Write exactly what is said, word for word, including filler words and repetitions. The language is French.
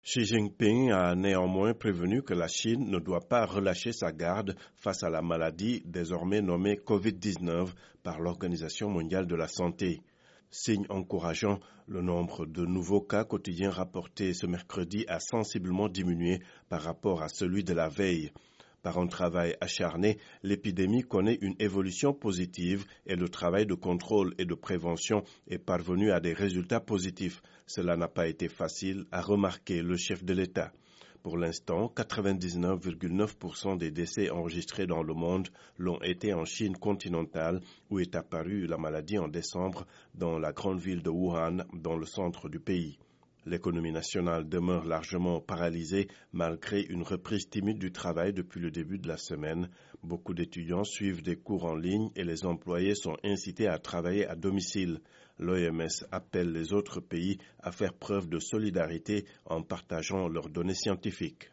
Xi Jinping a néanmoins prévenu que la Chine ne doit pas relâcher sa garde face à la maladie désormais nommée covid dix-neuf par l'Organisation mondiale de la santé. Signe encourageant, le nombre de nouveaux cas quotidiens rapportés ce mercredi a sensiblement diminué par rapport à celui de la veille. Par un travail acharné, l'épidémie connaît une évolution positive et le travail de contrôle et de prévention est parvenu à des résultats positifs. Cela n'a pas été facile, a remarqué le chef de l'État. Pour l'instant, quatre-vingt-dix-neuf virgule neuf pour cent des décès enregistrés dans le monde l'ont été en Chine continentale, où est apparue la maladie en décembre dans la grande ville de Wuhan, dans le centre du pays. L'économie nationale demeure largement paralysée malgré une reprise timide du travail depuis le début de la semaine. Beaucoup d'étudiants suivent des cours en ligne et les employés sont incités à travailler à domicile. L'O M S appelle les autres pays à faire preuve de solidarité en partageant leurs données scientifiques.